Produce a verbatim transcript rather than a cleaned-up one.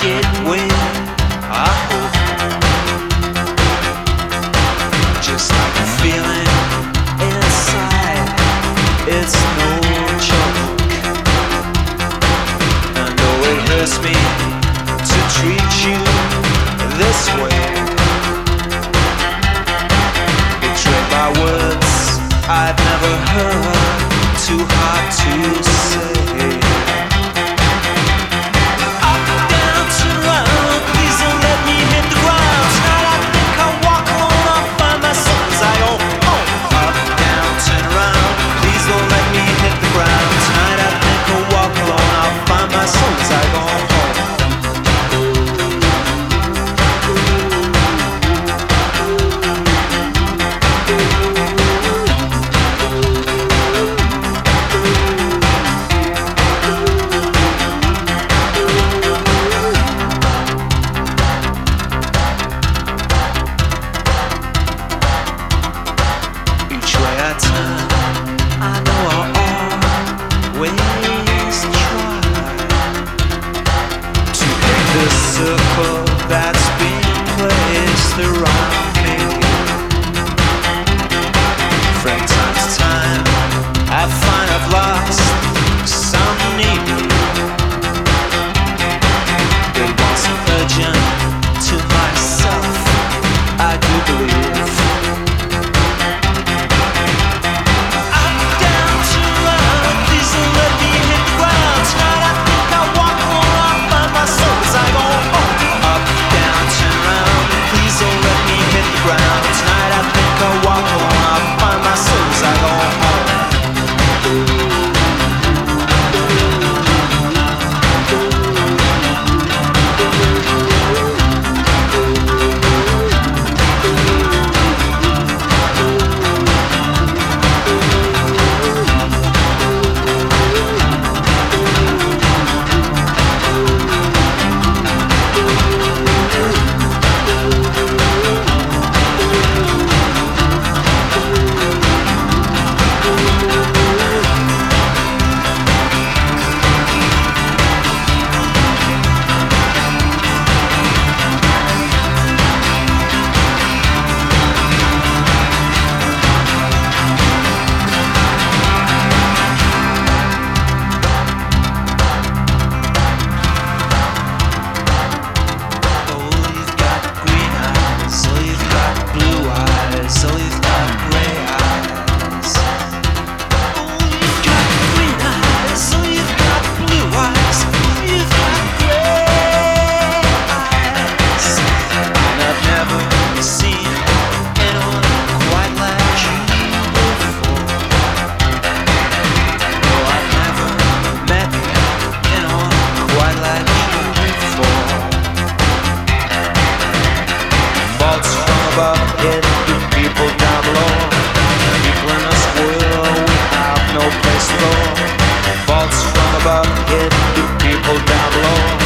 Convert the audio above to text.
get wet, I hope. Just like a feeling inside, it's no joke. I know it hurts me to treat you this way. Betrayed by words I've never heard, too hard to say. I know I'll always try to break the circle that's been placed around me. From time to time, I find I've lost some need. It wasn't urgent to myself, I do believe. Hitting people down below. People in this world, we have no place to go. Faults from above, hitting people down below.